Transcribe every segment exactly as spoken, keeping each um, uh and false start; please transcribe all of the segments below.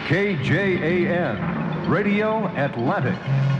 K J A N, Radio Atlantic.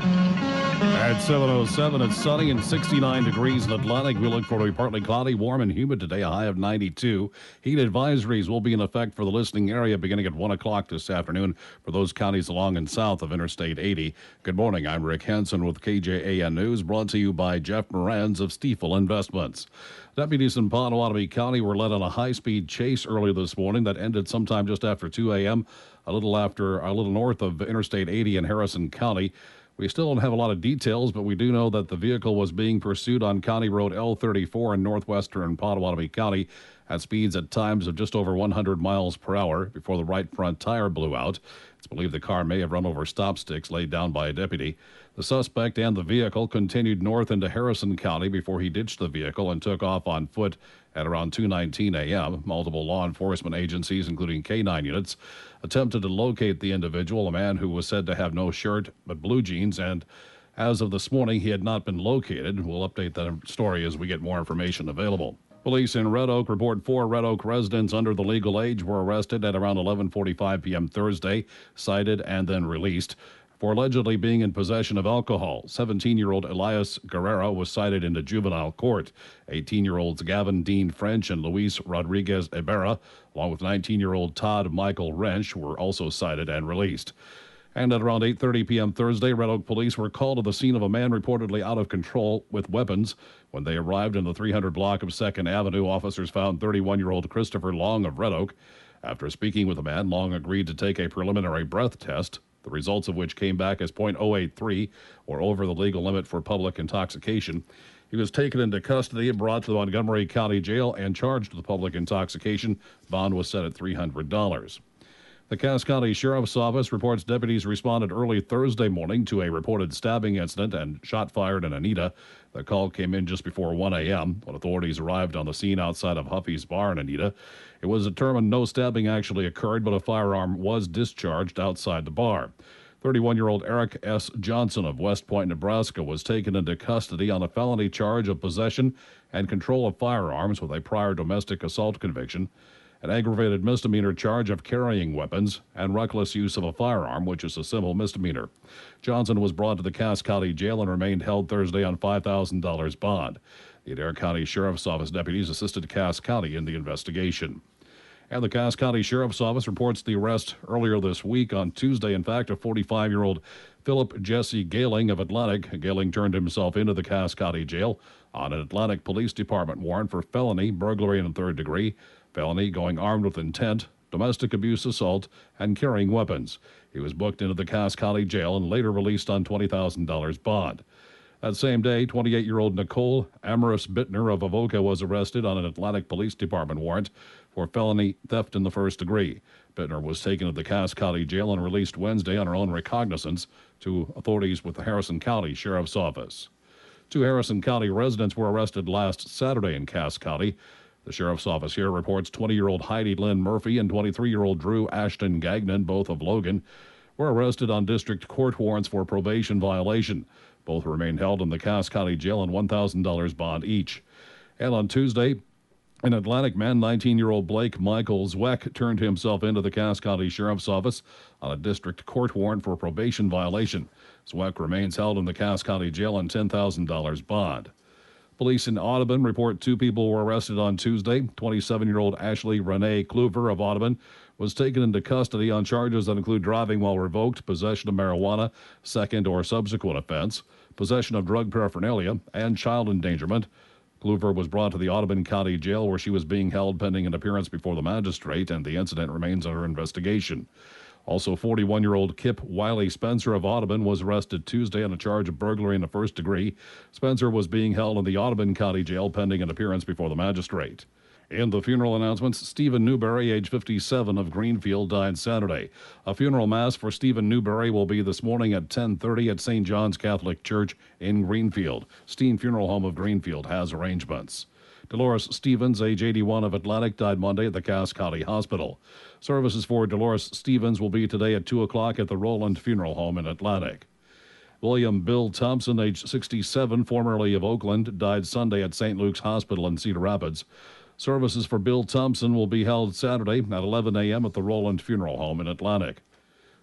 At seven oh seven, it's sunny and sixty-nine degrees in Atlantic. We look for to be partly cloudy, warm and humid today, a high of ninety-two. Heat advisories will be in effect for the listening area beginning at one o'clock this afternoon for those counties along and south of Interstate eighty. Good morning. I'm Rick Hansen with K J A N News, brought to you by Jeff Moranz of Stiefel Investments. Deputies in Pottawatomie County were led on a high-speed chase earlier this morning that ended sometime just after two a.m., a little after, a little north of Interstate eighty in Harrison County. We still don't have a lot of details, but we do know that the vehicle was being pursued on County Road L thirty-four in northwestern Pottawatomie County at speeds at times of just over one hundred miles per hour before the right front tire blew out. It's believed the car may have run over stop sticks laid down by a deputy. The suspect and the vehicle continued north into Harrison County before he ditched the vehicle and took off on foot at around two nineteen a.m. Multiple law enforcement agencies, including K nine units, attempted to locate the individual, a man who was said to have no shirt but blue jeans, and as of this morning, he had not been located. We'll update that story as we get more information available. Police in Red Oak report four Red Oak residents under the legal age were arrested at around eleven forty-five p.m. Thursday, cited and then released for allegedly being in possession of alcohol. seventeen-year-old Elias Guerrero was cited into juvenile court. eighteen-year-olds Gavin Dean French and Luis Rodriguez Ibarra, along with nineteen-year-old Todd Michael Wrench, were also cited and released. And at around eight thirty p.m. Thursday, Red Oak police were called to the scene of a man reportedly out of control with weapons. When they arrived in the three hundred block of second Avenue, officers found thirty-one-year-old Christopher Long of Red Oak. After speaking with the man, Long agreed to take a preliminary breath test, the results of which came back as point oh eight three, or over the legal limit for public intoxication. He was taken into custody and brought to the Montgomery County Jail and charged with public intoxication. Bond was set at three hundred dollars. The Cass County Sheriff's Office reports deputies responded early Thursday morning to a reported stabbing incident and shot fired in Anita. The call came in just before one a.m. when authorities arrived on the scene outside of Huffy's Bar in Anita. It was determined no stabbing actually occurred, but a firearm was discharged outside the bar. thirty-one-year-old Eric S. Johnson of West Point, Nebraska, was taken into custody on a felony charge of possession and control of firearms with a prior domestic assault conviction, an aggravated misdemeanor charge of carrying weapons, and reckless use of a firearm, which is a simple misdemeanor. Johnson was brought to the Cass County Jail and remained held Thursday on five thousand dollars bond. The Adair County Sheriff's Office deputies assisted Cass County in the investigation. And the Cass County Sheriff's Office reports the arrest earlier this week on Tuesday, in fact, of forty-five-year-old Philip Jesse Galing of Atlantic. Galing turned himself into the Cass County Jail on an Atlantic Police Department warrant for felony, burglary in the third degree, felony going armed with intent, domestic abuse assault, and carrying weapons. He was booked into the Cass County Jail and later released on twenty thousand dollars bond. That same day, twenty-eight-year-old Nicole Amaris Bittner of Avoca was arrested on an Atlantic Police Department warrant for felony theft in the first degree. Bittner was taken to the Cass County Jail and released Wednesday on her own recognizance to authorities with the Harrison County Sheriff's Office. Two Harrison County residents were arrested last Saturday in Cass County. The Sheriff's Office here reports twenty-year-old Heidi Lynn Murphy and twenty-three-year-old Drew Ashton Gagnon, both of Logan, were arrested on district court warrants for probation violation. Both remain held in the Cass County Jail on one thousand dollars bond each. And on Tuesday, an Atlantic man, nineteen-year-old Blake Michael Zweck, turned himself into the Cass County Sheriff's Office on a district court warrant for probation violation. Zweck remains held in the Cass County Jail on ten thousand dollars bond. Police in Audubon report two people were arrested on Tuesday. twenty-seven-year-old Ashley Renee Kluver of Audubon was taken into custody on charges that include driving while revoked, possession of marijuana, second or subsequent offense, possession of drug paraphernalia, and child endangerment. Kluver was brought to the Audubon County Jail where she was being held pending an appearance before the magistrate, and the incident remains under investigation. Also, forty-one-year-old Kip Wiley Spencer of Audubon was arrested Tuesday on a charge of burglary in the first degree. Spencer was being held in the Audubon County Jail pending an appearance before the magistrate. In the funeral announcements, Stephen Newberry, age fifty-seven, of Greenfield, died Saturday. A funeral mass for Stephen Newberry will be this morning at ten thirty at Saint John's Catholic Church in Greenfield. Steen Funeral Home of Greenfield has arrangements. Dolores Stevens, age eighty-one, of Atlantic, died Monday at the Cass County Hospital. Services for Dolores Stevens will be today at two o'clock at the Roland Funeral Home in Atlantic. William Bill Thompson, age sixty-seven, formerly of Oakland, died Sunday at Saint Luke's Hospital in Cedar Rapids. Services for Bill Thompson will be held Saturday at eleven a.m. at the Roland Funeral Home in Atlantic.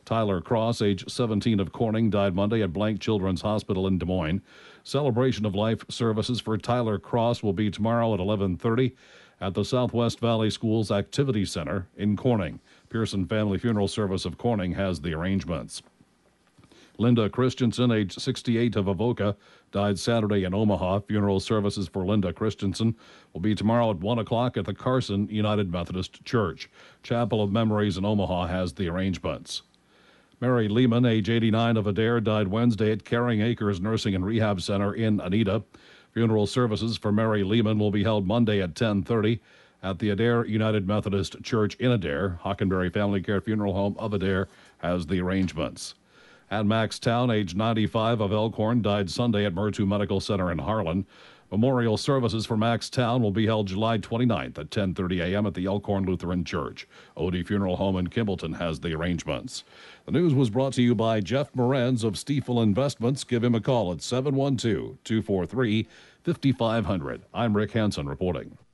Tyler Cross, age seventeen, of Corning, died Monday at Blank Children's Hospital in Des Moines. Celebration of life services for Tyler Cross will be tomorrow at eleven thirty at the Southwest Valley Schools Activity Center in Corning. Pearson Family Funeral Service of Corning has the arrangements. Linda Christensen, age sixty-eight, of Avoca, died Saturday in Omaha. Funeral services for Linda Christensen will be tomorrow at one o'clock at the Carson United Methodist Church. Chapel of Memories in Omaha has the arrangements. Mary Lehman, age eighty-nine, of Adair, died Wednesday at Caring Acres Nursing and Rehab Center in Anita. Funeral services for Mary Lehman will be held Monday at ten thirty at the Adair United Methodist Church in Adair. Hockenberry Family Care Funeral Home of Adair has the arrangements. And Max Town, age ninety-five, of Elkhorn, died Sunday at Murtu Medical Center in Harlan. Memorial services for Max Town will be held July twenty-ninth at ten thirty a.m. at the Elkhorn Lutheran Church. Odie Funeral Home in Kimballton has the arrangements. The news was brought to you by Jeff Morenz of Stiefel Investments. Give him a call at seven one two, two four three, five five zero zero. I'm Rick Hansen reporting.